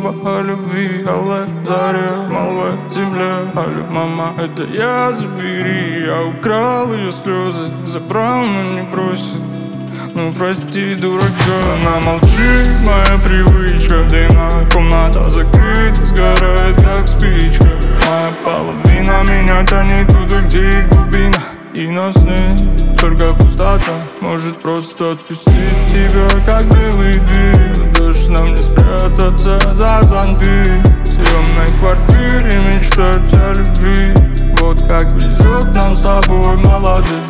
снова о любви. Алле, заря, малая земля. Алле, мама, это я, забери. Я украл ее слезы, забрал, но не бросил. Ну прости, дурака. Она молчит, моя привычка. Дымная комната закрыта, сгорает как спичка. Моя половина меня тянет туда, где и глубина. И на сны только пустота может просто отпустить тебя, как белый дым. Дождь нам не спрятаться за зонты. В съемной квартире мечтать о любви. Вот как везет нам с тобой, молодым.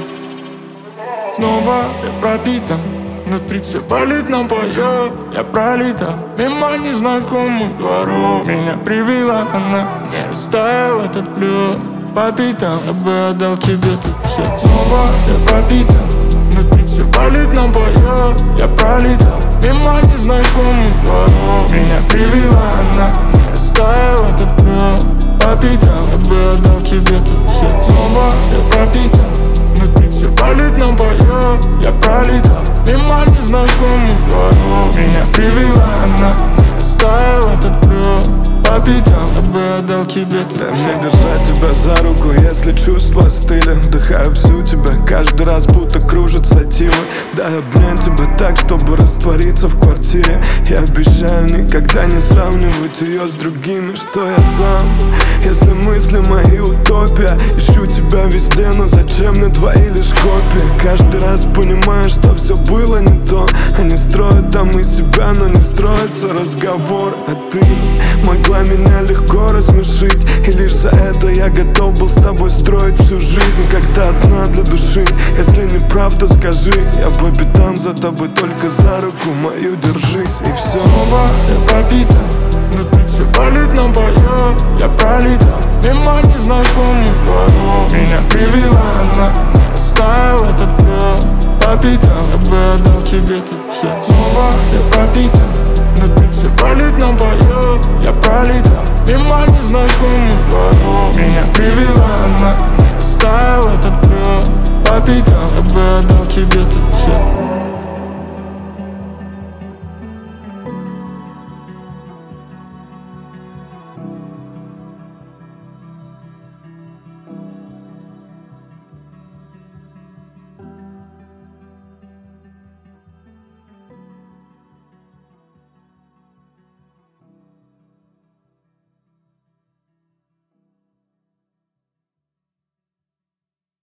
Снова я пропитан, внутри все болит, но поет. Я пролетал мимо незнакомых дворов. Меня привела она, не растаял этот лед. По пятам я бы отдал тебе тут все. Снова я пропитан, внутри все болит, но поет. Я пролетал мимо незнакомых дворов. Меня привела она, не растаял этот лед. По пятам я бы отдал тебе тут все. Снова я пропитан, внутри все болит, но поет. Я пролетал мимо незнакомых дворов. Меня привела она, не растаял этот лед. По пятам я бы отдал тебе тут. Дай мне держать тебя за руку, если чувства остыли. Вдыхаю всю тебя, каждый раз будто кружатся тимы. Дай обнять тебя так, чтобы раствориться в квартире. Я обещаю никогда не сравнивать ее с другими. Что я сам, если мысли мои утопия. Ищу тебя везде, но зачем мне твои лишь копии? Каждый раз понимаю, что все было не то. Они строят там из себя, но не строится разговор. А ты могла меня легко рассмешить, и лишь за это я готов был с тобой строить всю жизнь. Когда одна для души, если не прав, то скажи. Я по пятам за тобой, только за руку мою держись, и все. Снова я пропитан, внутри все болит, но поет. Я пролетал мимо незнакомых дворов. Меня привела она, не растаял этот лед. По пятам я бы отдал тебе тут все. Снова я пропитан, внутри все болит, но поет. Я пролетал мимо незнакомых дворов. Меня привела она, не растаял этот лед. По пятам я бы отдал тебе тут